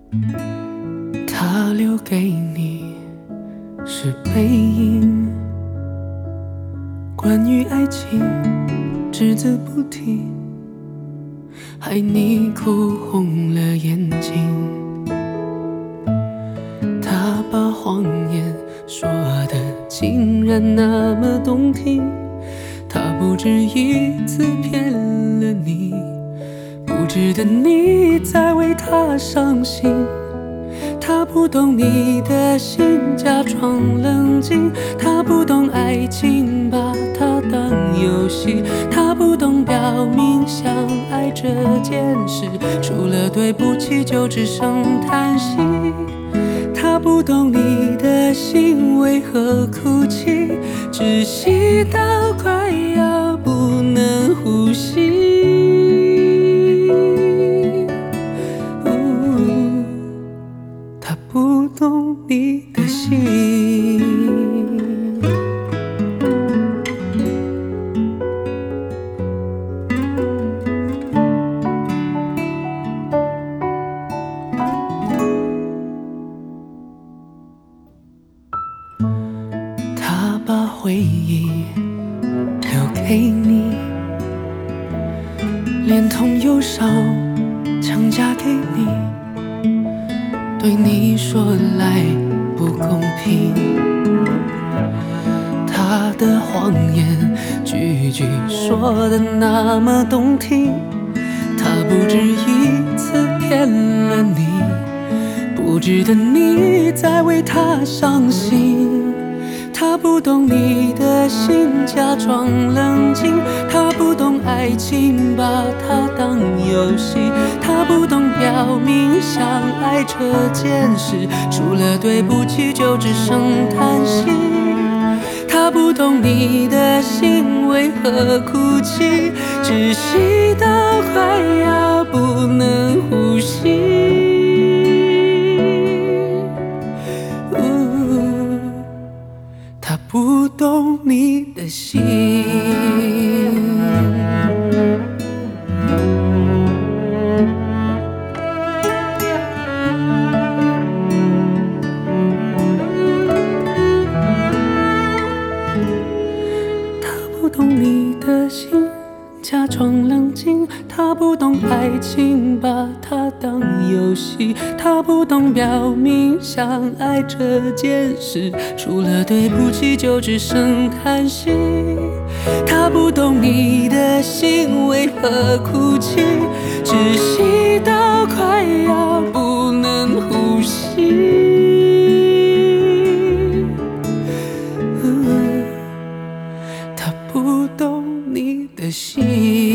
他留给你是背影，关于爱情只字不提，害你哭红了眼睛。他把谎言说得竟然那么动听，他不止一次骗了你，不值得你再为他伤心。他不懂你的心，假装冷静。他不懂爱情，把它当游戏。他不懂表明相爱这件事，除了对不起就只剩叹息。他不懂你的心为何哭泣，窒息到快要不能呼吸。他不懂你的心。他把回忆留给你，连同忧伤强加给你，对你说来不公平。他的谎言句句说得那么动听，他不止一次骗了你，不值得你再为他伤心。他不懂你的心，假装冷静。他不懂爱情，把它当游戏。他不懂表明相爱这件事，除了对不起就只剩叹息。他不懂你的心为何哭泣，窒息到快要不能呼吸。他不懂你的心。他不懂你的心，假装冷静。他不懂爱情，把它当游戏。他不懂表明相爱这件事，除了对不起就只剩叹息。他不懂你的心为何哭泣，窒息到快要不能呼吸。他不懂你的心。